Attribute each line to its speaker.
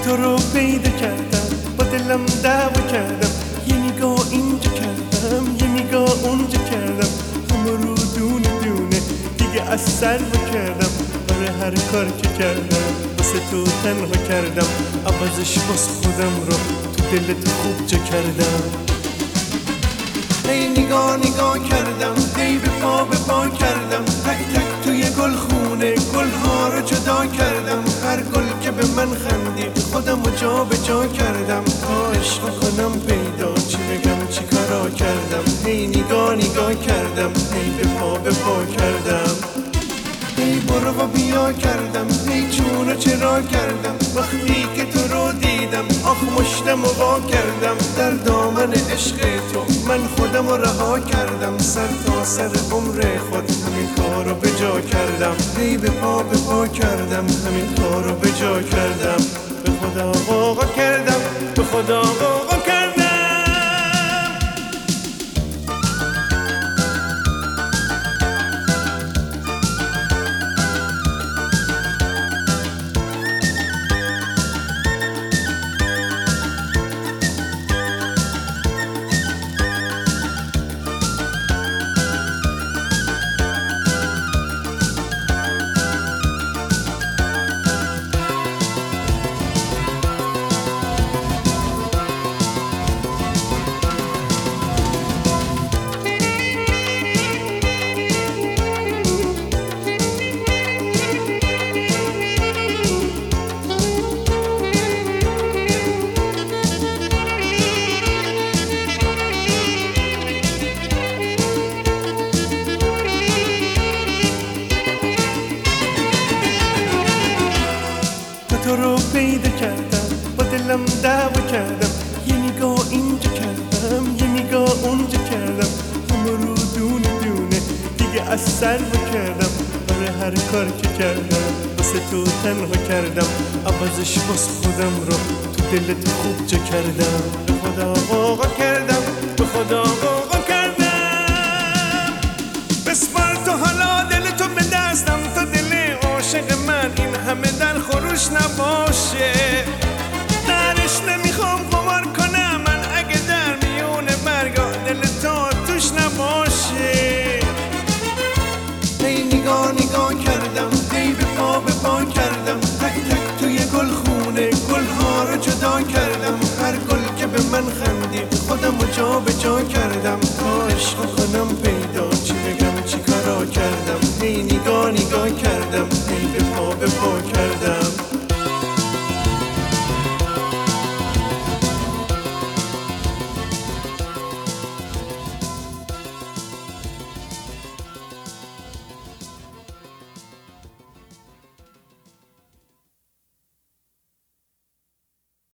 Speaker 1: تو رو پیدا کردم، با دلم دعوا کردم، یه نگاه اینجا کردم، یه نگاه اونجا کردم، همه رو دونه دونه دیگه از سر کردم. برای هر کار که کردم واسه تو تنها کردم، عوضش باز خودم رو تو دلت خوب جا کردم. ای نگاه نگاه کردم، ای به پا کردم، تک تک توی گل خونه گلها رو جدا کردم. هر گل که به من خندید خودم رو جا به جا کردم. تا عشق کنم پیدا چی بگم چی کارا کردم. ای نگاه نگاه کردم، ای به پا کردم، ای برو و بیا کردم، ای چون و چرا کردم. وقتی که تو رو دیدم آخ مشتم و وا کردم. در دامن عشق تو من خودم رو رها کردم. سر تا سر عمر خود همین کار رو به جا کردم. ای به پا کردم، همین کار رو به جا کردم. به خدا غوغا کردم، به خدا غوغا کردم. تو رو پیدا کردم، با دلم دعوا کردم، یه نگاه اینجا کردم، یه نگاه اونجا کردم، همه رو دونه دونه دیگه از سر کردم. برای هر کار که کردم واسه تو تنها کردم، عوضش باز خودم رو تو دلت خوب جا کردم. به خدا غوغا کردم، به خدا غوغا کردم. بسپار تو حالا دل تو به دستم، تا دل عاشق من این همه در خروش نباشه. درش نمیخوام قمار کنم من، اگه در میون برگا دل تو توش نباشه. ای نگاه نگاه کردم، ای به پا کردم، تک تک توی گل خونه گلها رو جدا کردم. هر گل که به من خندید خودم رو جا به جا کردم. تا عشق کنم